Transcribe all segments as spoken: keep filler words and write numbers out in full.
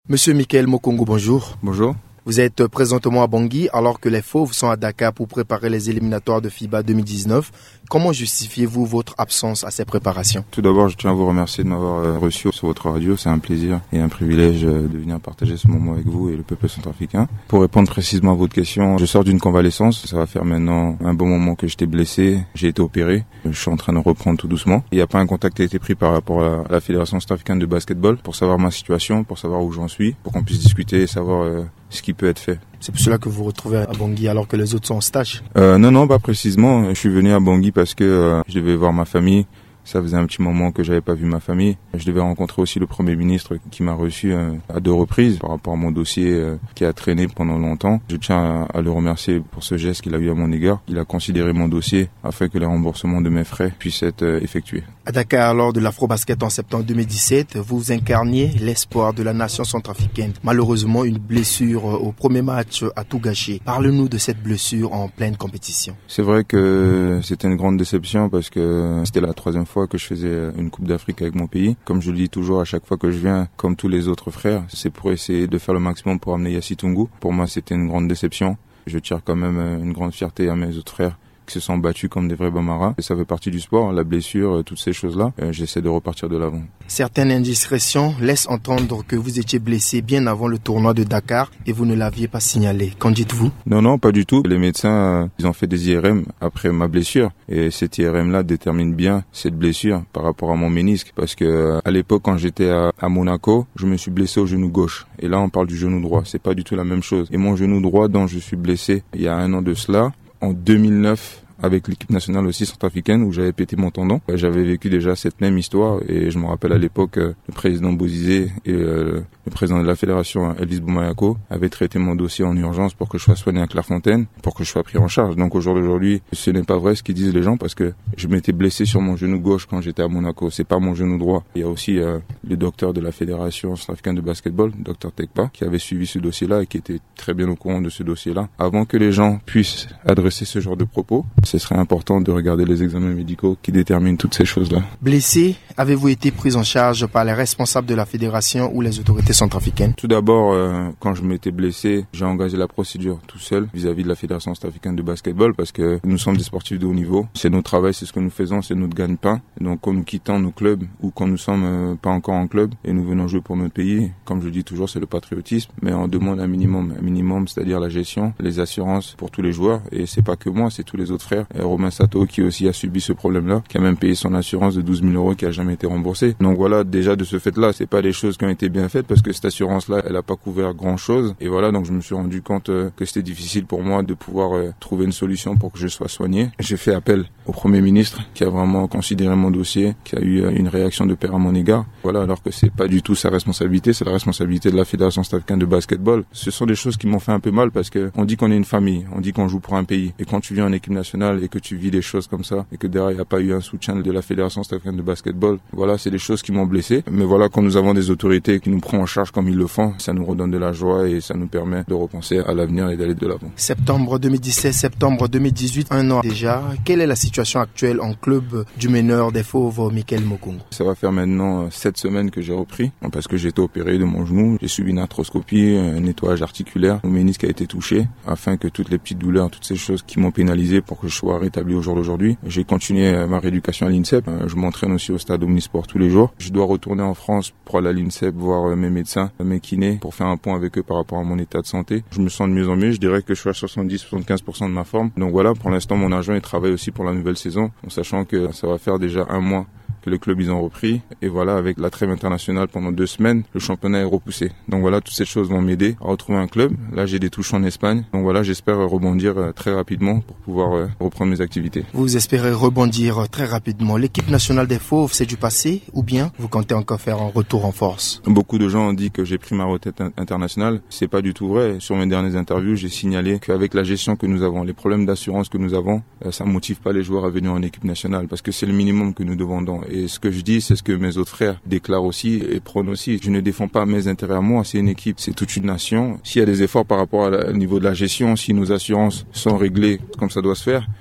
Monsieur Michael Mokongo, bonjour. Bonjour. Vous êtes présentement à Bangui alors que les Fauves sont à Dakar pour préparer les éliminatoires de FIBA deux mille dix-neuf. Comment justifiez-vous votre absence à ces préparations? Tout d'abord, je tiens à vous remercier de m'avoir reçu sur votre radio. C'est un plaisir et un privilège de venir partager ce moment avec vous et le peuple centrafricain. Pour répondre précisément à votre question, je sors d'une convalescence. Ça va faire maintenant un bon moment que j'étais blessé. J'ai été opéré. Je suis en train de reprendre tout doucement. Il n'y a pas un contact qui a été pris par rapport à la Fédération centrafricaine de basketball pour savoir ma situation, pour savoir où j'en suis, pour qu'on puisse discuter et savoir euh, ce qui peut être fait. C'est pour cela que vous vous retrouvez à Bangui alors que les autres sont en stage? euh, Non, non, pas précisément. Je suis venu à Bangui parce que euh, je devais voir ma famille. Ça faisait un petit moment que j'avais pas vu ma famille. Je devais rencontrer aussi le Premier ministre qui m'a reçu euh, à deux reprises par rapport à mon dossier euh, qui a traîné pendant longtemps. Je tiens à, à le remercier pour ce geste qu'il a eu à mon égard. Il a considéré mon dossier afin que les remboursements de mes frais puissent être euh, effectués. À Dakar, lors de l'Afro-Basket en septembre deux mille dix-sept, vous incarniez l'espoir de la nation centrafricaine. Malheureusement, une blessure au premier match a tout gâché. Parle-nous de cette blessure en pleine compétition. C'est vrai que c'était une grande déception parce que c'était la troisième fois que je faisais une Coupe d'Afrique avec mon pays. Comme je le dis toujours à chaque fois que je viens, comme tous les autres frères, c'est pour essayer de faire le maximum pour amener Yassi Tungu. Pour moi, c'était une grande déception. Je tire quand même une grande fierté à mes autres frères qui se sont battus comme des vrais Bambara. Et ça fait partie du sport, la blessure, toutes ces choses-là. Euh, j'essaie de repartir de l'avant. Certaines indiscrétions laissent entendre que vous étiez blessé bien avant le tournoi de Dakar et vous ne l'aviez pas signalé. Qu'en dites-vous? Non, non, pas du tout. Les médecins, ils ont fait des I R M après ma blessure. Et cet I R M-là détermine bien cette blessure par rapport à mon ménisque. Parce que à l'époque, quand j'étais à, à Monaco, je me suis blessé au genou gauche. Et là, on parle du genou droit. C'est pas du tout la même chose. Et mon genou droit dont je suis blessé il y a un an de cela, en deux mille neuf, avec l'équipe nationale aussi centrafricaine où j'avais pété mon tendon. J'avais vécu déjà cette même histoire et je me rappelle à l'époque le président Bozizé et euh, le président de la fédération Elvis Boumayako avaient traité mon dossier en urgence pour que je sois soigné à Clairefontaine, pour que je sois pris en charge. Donc au jour d'aujourd'hui, ce n'est pas vrai ce qu'ils disent les gens parce que je m'étais blessé sur mon genou gauche quand j'étais à Monaco. C'est pas mon genou droit. Il y a aussi euh, le docteur de la fédération centrafricaine de basketball, docteur Tekpa, qui avait suivi ce dossier-là et qui était très bien au courant de ce dossier-là. Avant que les gens puissent adresser ce genre de propos, ce serait important de regarder les examens médicaux qui déterminent toutes ces choses-là. Blessé, avez-vous été pris en charge par les responsables de la fédération ou les autorités centrafricaines? Tout d'abord, euh, quand je m'étais blessé, j'ai engagé la procédure tout seul vis-à-vis de la fédération centrafricaine de basketball parce que nous sommes des sportifs de haut niveau. C'est notre travail, c'est ce que nous faisons, c'est notre gagne-pain. Donc quand nous quittons nos clubs ou quand nous sommes euh, pas encore en club et nous venons jouer pour notre pays, comme je dis toujours, c'est le patriotisme, mais on demande un minimum, un minimum, c'est-à-dire la gestion, les assurances pour tous les joueurs et c'est pas que moi, c'est tous les autres frères. Et Romain Sato qui aussi a subi ce problème-là, qui a même payé son assurance de douze mille euros qui a jamais été remboursée. Donc voilà, déjà de ce fait-là, c'est pas des choses qui ont été bien faites parce que cette assurance-là, elle a pas couvert grand-chose. Et voilà, donc je me suis rendu compte euh, que c'était difficile pour moi de pouvoir euh, trouver une solution pour que je sois soigné. J'ai fait appel au Premier ministre qui a vraiment considéré mon dossier, qui a eu euh, une réaction de pair à mon égard. Voilà, alors que c'est pas du tout sa responsabilité, c'est la responsabilité de la Fédération centrafricaine de basketball. Ce sont des choses qui m'ont fait un peu mal parce que on dit qu'on est une famille, on dit qu'on joue pour un pays. Et quand tu viens en équipe nationale et que tu vis des choses comme ça et que derrière il n'y a pas eu un soutien de la Fédération centrafricaine de basketball, voilà, c'est des choses qui m'ont blessé. Mais voilà, quand nous avons des autorités qui nous prennent en charge comme ils le font, ça nous redonne de la joie et ça nous permet de repenser à l'avenir et d'aller de l'avant. Septembre deux mille dix-sept, septembre deux mille dix-huit, un an déjà. Quelle est la situation actuelle en club du meneur des Fauves, Michael Mokongo? Ça va faire maintenant sept semaines que j'ai repris parce que j'ai été opéré de mon genou. J'ai subi une arthroscopie, un nettoyage articulaire. Mon ménisque a été touché afin que toutes les petites douleurs, toutes ces choses qui m'ont pénalisé pour que je sois rétabli au jour d'aujourd'hui. J'ai continué ma rééducation à l'INSEP. Je m'entraîne aussi au stade Omnisport tous les jours. Je dois retourner en France pour aller à l'INSEP voir mes médecins, mes kinés, pour faire un point avec eux par rapport à mon état de santé. Je me sens de mieux en mieux. Je dirais que je suis à soixante-dix à soixante-quinze pour cent de ma forme. Donc voilà, pour l'instant, mon agent il travaille aussi pour la nouvelle saison, en sachant que ça va faire déjà un mois que le club ils ont repris et voilà, avec la trêve internationale pendant deux semaines, le championnat est repoussé. Donc voilà, toutes ces choses vont m'aider à retrouver un club. Là, j'ai des touches en Espagne. Donc voilà, j'espère rebondir très rapidement pour pouvoir reprendre mes activités. Vous espérez rebondir très rapidement. L'équipe nationale des Fauves, c'est du passé ou bien vous comptez encore faire un retour en force? Beaucoup de gens ont dit que j'ai pris ma retraite internationale. C'est pas du tout vrai. Sur mes dernières interviews, j'ai signalé qu'avec la gestion que nous avons, les problèmes d'assurance que nous avons, ça motive pas les joueurs à venir en équipe nationale parce que c'est le minimum que nous demandons. Et ce que je dis, c'est ce que mes autres frères déclarent aussi et prônent aussi. Je ne défends pas mes intérêts à moi, c'est une équipe, c'est toute une nation. S'il y a des efforts par rapport au niveau de la gestion, si nos assurances sont réglées comme ça doit se faire,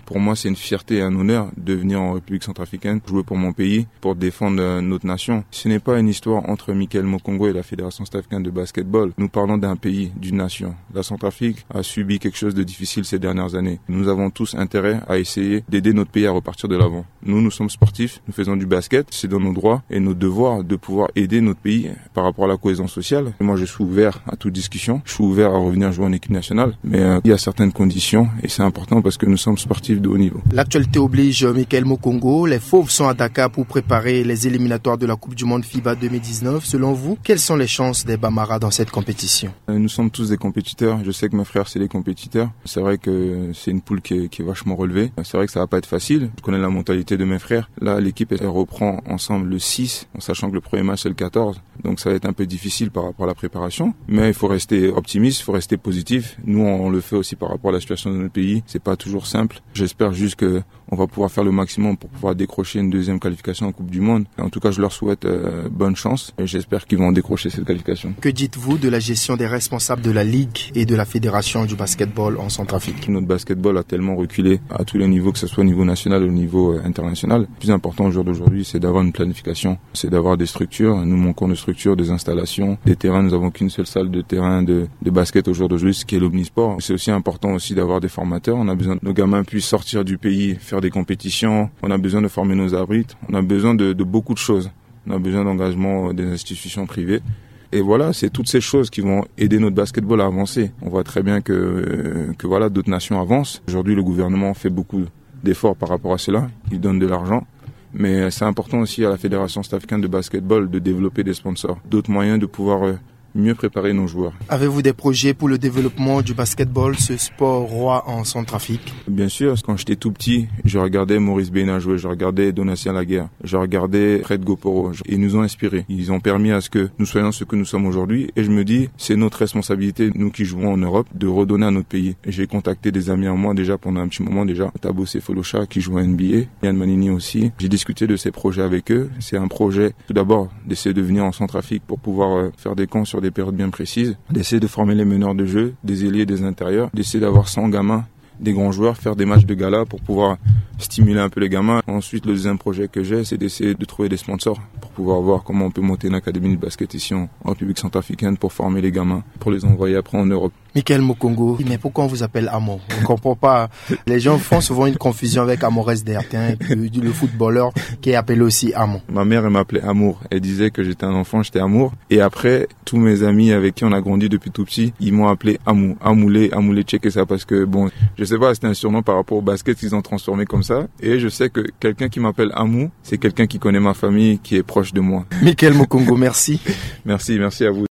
Pour moi, c'est une fierté et un honneur de venir en République centrafricaine, jouer pour mon pays, pour défendre notre nation. Ce n'est pas une histoire entre Michael Mokongo et la Fédération centrafricaine de basketball. Nous parlons d'un pays, d'une nation. La Centrafrique a subi quelque chose de difficile ces dernières années. Nous avons tous intérêt à essayer d'aider notre pays à repartir de l'avant. Nous, nous sommes sportifs, nous faisons du basket, c'est dans nos droits et nos devoirs de pouvoir aider notre pays par rapport à la cohésion sociale. Moi, je suis ouvert à toute discussion, je suis ouvert à revenir jouer en équipe nationale, mais euh, il y a certaines conditions et c'est important parce que nous sommes sportifs de haut niveau. L'actualité oblige Michael Mokongo. Les Fauves sont à Dakar pour préparer les éliminatoires de la Coupe du Monde FIBA deux mille dix-neuf. Selon vous, quelles sont les chances des Bambara dans cette compétition? Nous sommes tous des compétiteurs. Je sais que mes frères, c'est des compétiteurs. C'est vrai que c'est une poule qui est, qui est vachement relevée. C'est vrai que ça va pas être facile. Je connais la mentalité de mes frères. Là, l'équipe elle reprend ensemble le six, en sachant que le premier match c'est le quatorze. Donc ça va être un peu difficile par rapport à la préparation. Mais il faut rester optimiste, il faut rester positif. Nous, on le fait aussi par rapport à la situation de notre pays. C'est pas toujours simple. J'espère juste que on va pouvoir faire le maximum pour pouvoir décrocher une deuxième qualification en Coupe du Monde. En tout cas, je leur souhaite euh, bonne chance et j'espère qu'ils vont décrocher cette qualification. Que dites-vous de la gestion des responsables de la Ligue et de la Fédération du basketball en Centrafrique? Notre basketball a tellement reculé à tous les niveaux, que ce soit au niveau national ou au niveau euh, international. Le plus important au jour d'aujourd'hui, c'est d'avoir une planification, c'est d'avoir des structures. Nous manquons de structures, des installations, des terrains. Nous n'avons qu'une seule salle de terrain de, de basket au jour d'aujourd'hui, ce qui est l'Omnisport. C'est aussi important aussi d'avoir des formateurs. On a besoin que nos gamins puissent sortir du pays, faire des compétitions. On a besoin de former nos arbitres. On a besoin de, de beaucoup de choses. On a besoin d'engagement des institutions privées. Et voilà, c'est toutes ces choses qui vont aider notre basketball à avancer. On voit très bien que, euh, que voilà, d'autres nations avancent. Aujourd'hui, le gouvernement fait beaucoup d'efforts par rapport à cela. Il donne de l'argent. Mais c'est important aussi à la Fédération centrafricaine de basketball de développer des sponsors. D'autres moyens de pouvoir euh, mieux préparer nos joueurs. Avez-vous des projets pour le développement du basketball, ce sport roi en Centrafrique? Bien sûr, quand j'étais tout petit, je regardais Maurice Bénin jouer, je regardais Donatien Laguerre, je regardais Fred Goporo. Ils nous ont inspirés. Ils ont permis à ce que nous soyons ce que nous sommes aujourd'hui. Et je me dis, c'est notre responsabilité, nous qui jouons en Europe, de redonner à notre pays. J'ai contacté des amis à moi déjà pendant un petit moment déjà. Thabo Sefolosha qui joue à N B A, Yann Manini aussi. J'ai discuté de ces projets avec eux. C'est un projet, tout d'abord, d'essayer de venir en Centrafrique pour pouvoir faire des camps sur des périodes bien précises, d'essayer de former les meneurs de jeu, des ailiers, des intérieurs, d'essayer d'avoir cent gamins, des grands joueurs, faire des matchs de gala pour pouvoir stimuler un peu les gamins. Ensuite, le deuxième projet que j'ai, c'est d'essayer de trouver des sponsors pour pouvoir voir comment on peut monter une académie de basket ici en République centrafricaine pour former les gamins, pour les envoyer après en Europe. Michael Mokongo, mais pourquoi on vous appelle Amo? On ne comprend pas. Les gens font souvent une confusion avec Amores Dertin, le footballeur qui est appelé aussi Amo. Ma mère, elle m'appelait Amour. Elle disait que j'étais un enfant, j'étais Amour. Et après, tous mes amis avec qui on a grandi depuis tout petit, ils m'ont appelé Amou. Amoulé, Amoulé, checker ça parce que bon, je sais pas, c'était un surnom par rapport au basket qu'ils ont transformé comme ça. Et je sais que quelqu'un qui m'appelle Amou, c'est quelqu'un qui connaît ma famille, qui est proche de moi. Michael Mokongo, merci. Merci, merci à vous.